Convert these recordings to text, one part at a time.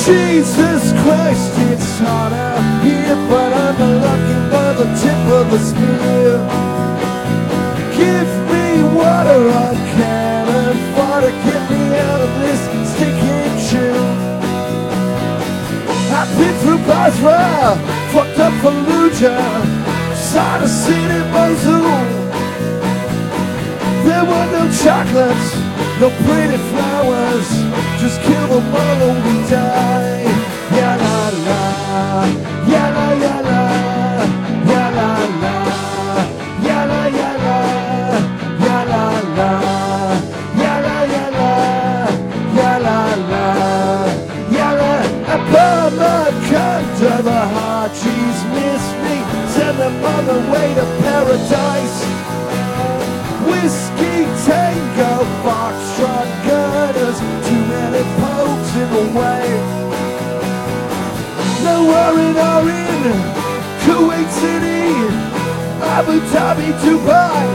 Jesus Christ, it's hot out here, but I'm looking for the tip of the spear. Give me water, I can't afford to get me out of this stinking chill. I've been through Basra, fucked up Fallujah, saw the city Mosul. There were no chocolates, no pretty flowers, just kill them all or we die. Ya la la, ya la ya la, ya la la, ya la ya la, ya la la, ya la ya la, ya la la, ya la. I burn my car, the Hajis miss me, send them on the way to paradise. Whiskey, tango, foxtrot, gunners, too many pokes in the way. Nowhere in Kuwait City, Abu Dhabi, Dubai.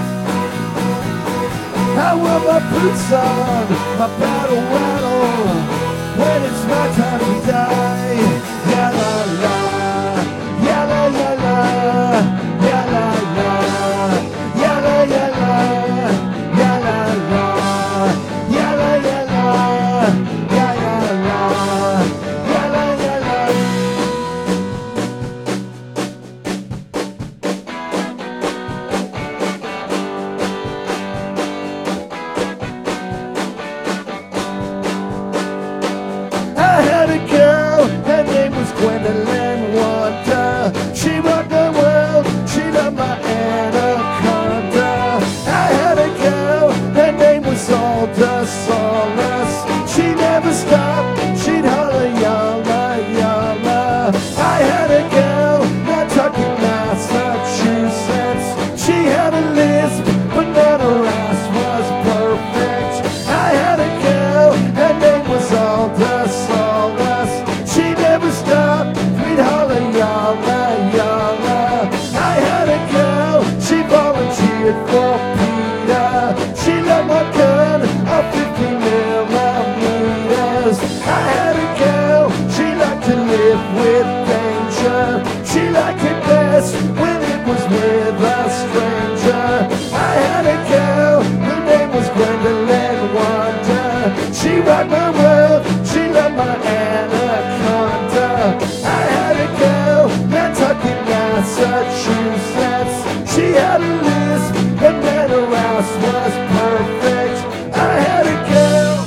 I wear my boots on, my battle rattle, when it's my time to die. Ya la la, ya la ya la, ya la la, ya la ya la. Ya la la, ya la ya la, ya ya la, ya la ya la. I had a girl, her name was Gwendolyn Wonder. She rocked the world, she loved my anaconda. I had a girl, her name was Alda Solace. She never stopped, she'd holler yalla yalla. I had a girl, Nantucket, Massachusetts. She had a lisp, but not her ass was perfect. I had a girl, her name was Alda Solace. She never stopped, we'd holler yalla yalla. I had a girl, she volunteered for Peter. She loved my gun of 50 millimeters. I had a girl, she liked to live with danger. She liked it best when it was with a stranger. I had a girl, her name was Gwendolyn Wonder. She rocked my world, she loved my anaconda. I had a girl, Nantucket, Massachusetts. She had a lisp, and then her ass was perfect. I had a girl.